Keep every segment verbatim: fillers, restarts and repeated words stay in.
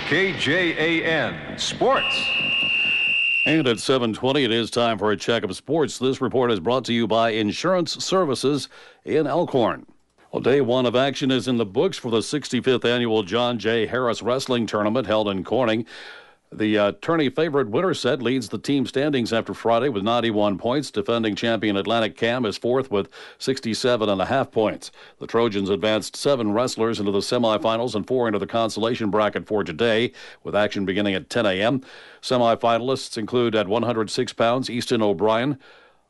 K J A N Sports. And at seven twenty, it is time for a check of sports. This report is brought to you by Insurance Services in Elkhorn. Well, day one of action is in the books for the sixty-fifth annual John J. Harris Wrestling Tournament held in Corning. The uh, tourney favorite Winterset leads the team standings after Friday with ninety-one points. Defending champion Atlantic Cam is fourth with sixty-seven and a half points. The Trojans advanced seven wrestlers into the semifinals and four into the consolation bracket for today, with action beginning at ten a.m. Semifinalists include at one hundred six pounds, Easton O'Brien,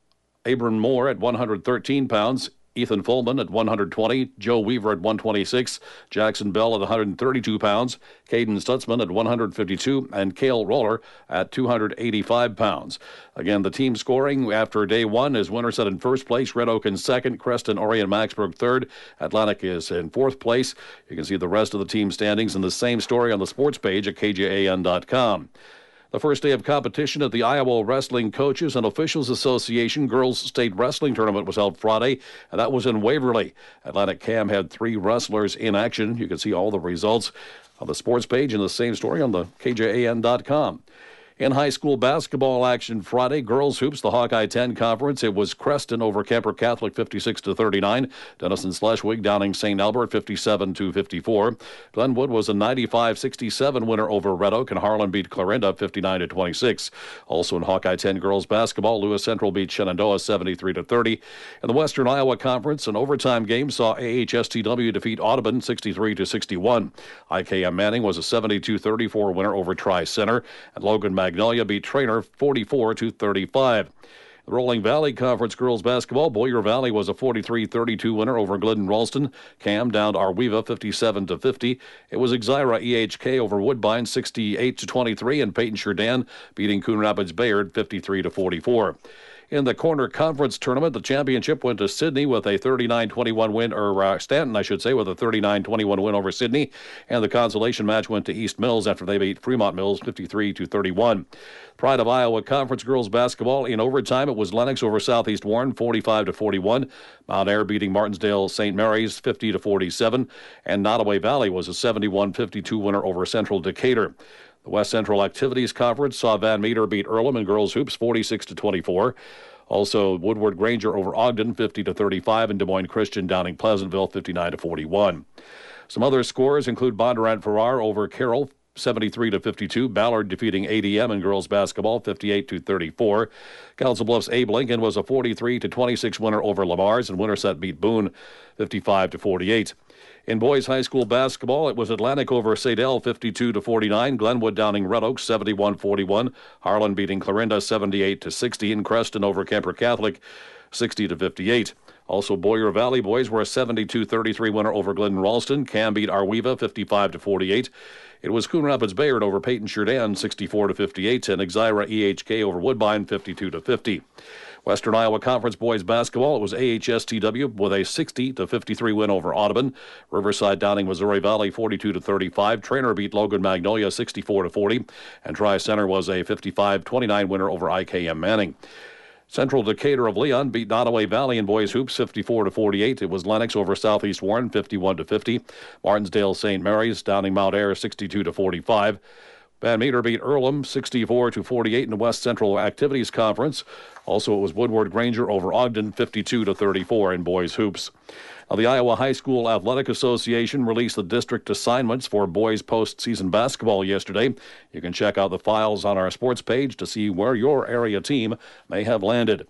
Abram Moore at one hundred thirteen pounds, Ethan Fullman at one hundred twenty, Joe Weaver at one hundred twenty-six, Jackson Bell at one hundred thirty-two pounds, Caden Stutzman at one hundred fifty-two, and Cale Roller at two hundred eighty-five pounds. Again, the team scoring after day one is Winterset in first place, Red Oak in second, Creston, Orion, Maxburg third, Atlantic is in fourth place. You can see the rest of the team standings in the same story on the sports page at K J A N dot com. The first day of competition at the Iowa Wrestling Coaches and Officials Association Girls State Wrestling Tournament was held Friday, and that was in Waverly. Atlantic Cam had three wrestlers in action. You can see all the results on the sports page and the same story on the K J A N dot com. In high school basketball action Friday, girls hoops, the Hawkeye ten Conference, it was Creston over Kemper Catholic fifty-six to thirty-nine. Denison Schleswig downing Saint Albert fifty-seven to fifty-four. Glenwood was a ninety-five sixty-seven winner over Red Oak, and Harlan beat Clarinda fifty-nine to twenty-six. Also in Hawkeye ten girls basketball, Lewis Central beat Shenandoah seventy-three to thirty. In the Western Iowa Conference, an overtime game saw A H S T W defeat Audubon sixty-three to sixty-one. I K M Manning was a seventy-two thirty-four winner over Tri-Center, and Logan Magnolia beat Trainer forty-four to thirty-five. The Rolling Valley Conference girls basketball, Boyer Valley was a forty-three thirty-two winner over Glidden Ralston. Cam downed Arweva fifty-seven to fifty. It was Exira E H K over Woodbine sixty-eight to twenty-three, and Peyton Sheridan beating Coon Rapids Bayard fifty-three to forty-four. In the Corner Conference Tournament, the championship went to Sydney with a thirty-nine twenty-one win, or uh, Stanton, I should say, with a thirty-nine twenty-one win over Sydney. And the consolation match went to East Mills after they beat Fremont Mills fifty-three to thirty-one. Pride of Iowa Conference girls basketball, in overtime, it was Lennox over Southeast Warren forty-five to forty-one. Mount Ayr beating Martinsdale Saint Mary's fifty to forty-seven. And Nottoway Valley was a seventy-one fifty-two winner over Central Decatur. The West Central Activities Conference saw Van Meter beat Earlham in girls hoops forty-six to twenty-four. Also, Woodward Granger over Ogden fifty to thirty-five, and Des Moines Christian downing Pleasantville fifty-nine to forty-one. Some other scores include Bondurant Farrar over Carroll seventy-three to fifty-two. Ballard defeating A D M in girls basketball fifty-eight to thirty-four. Council Bluffs Abe Lincoln was a forty-three to twenty-six winner over Lamar's, and Winterset beat Boone fifty-five to forty-eight. In boys high school basketball, it was Atlantic over Sadell fifty-two to forty-nine. Glenwood downing Red Oak seventy-one forty-one. Harlan beating Clarinda seventy-eight to sixty. And Creston over Kemper Catholic sixty to fifty-eight. Also, Boyer Valley boys were a seventy-two thirty-three winner over Glidden Ralston. Cam beat Arweva fifty-five to forty-eight. It was Coon Rapids Bayard over Peyton Sheridan sixty-four to fifty-eight, and Exira E H K over Woodbine fifty-two to fifty. Western Iowa Conference boys basketball, it was A H S T W with a sixty to fifty-three win over Audubon. Riverside downing Missouri Valley forty-two to thirty-five. Trainer beat Logan Magnolia sixty-four to forty, and Tri-Center was a fifty-five twenty-nine winner over I K M Manning. Central Decatur of Leon beat Nottoway Valley in boys hoops fifty-four to forty-eight. It was Lennox over Southeast Warren fifty-one to fifty. Martinsdale Saint Mary's downing Mount Ayr sixty-two to forty-five. Van Meter beat Earlham sixty-four to forty-eight in the West Central Activities Conference. Also, it was Woodward Granger over Ogden fifty-two to thirty-four in boys hoops. Now, the Iowa High School Athletic Association released the district assignments for boys postseason basketball yesterday. You can check out the files on our sports page to see where your area team may have landed.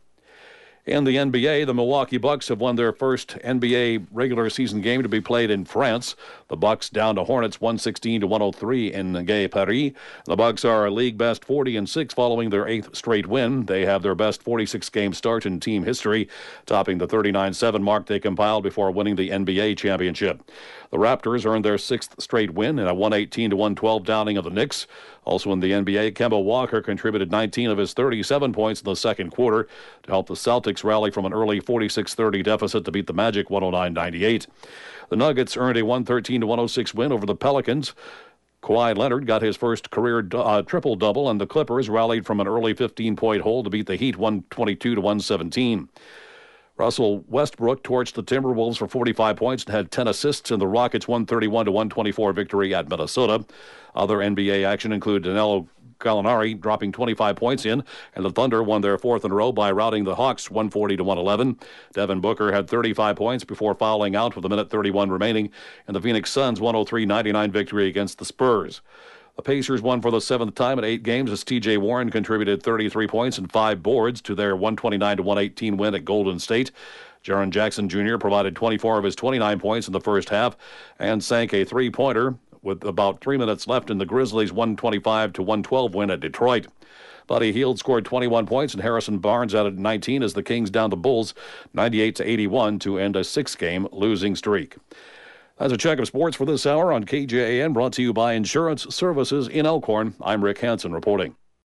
In the N B A, the Milwaukee Bucks have won their first N B A regular season game to be played in France. The Bucks down to Hornets one sixteen to one oh three in Gay Paris. The Bucks are a league best forty and six following their eighth straight win. They have their best forty-six game start in team history, topping the thirty-nine seven mark they compiled before winning the N B A championship. The Raptors earned their sixth straight win in a one eighteen to one twelve downing of the Knicks. Also in the N B A, Kemba Walker contributed nineteen of his thirty-seven points in the second quarter to help the Celtics rally from an early forty-six thirty deficit to beat the Magic one oh nine ninety-eight. The Nuggets earned a one thirteen to one oh six win over the Pelicans. Kawhi Leonard got his first career uh, triple-double, and the Clippers rallied from an early fifteen point hole to beat the Heat one twenty-two to one seventeen. Russell Westbrook torched the Timberwolves for forty-five points and had ten assists in the Rockets' one thirty-one to one twenty-four victory at Minnesota. Other N B A action included Danilo Gallinari dropping twenty-five points in, and the Thunder won their fourth in a row by routing the Hawks one forty to one eleven. Devin Booker had thirty-five points before fouling out with a minute thirty-one remaining in the Phoenix Suns' one oh three ninety-nine victory against the Spurs. The Pacers won for the seventh time in eight games as T J Warren contributed thirty-three points and five boards to their one twenty-nine to one eighteen win at Golden State. Jaren Jackson Junior provided twenty-four of his twenty-nine points in the first half and sank a three-pointer with about three minutes left in the Grizzlies' one twenty-five to one twelve win at Detroit. Buddy Hield scored twenty-one points and Harrison Barnes added nineteen as the Kings downed the Bulls ninety-eight to eighty-one to end a six-game losing streak. That's a check of sports for this hour on K J A N, brought to you by Insurance Services in Elkhorn. I'm Rick Hansen reporting.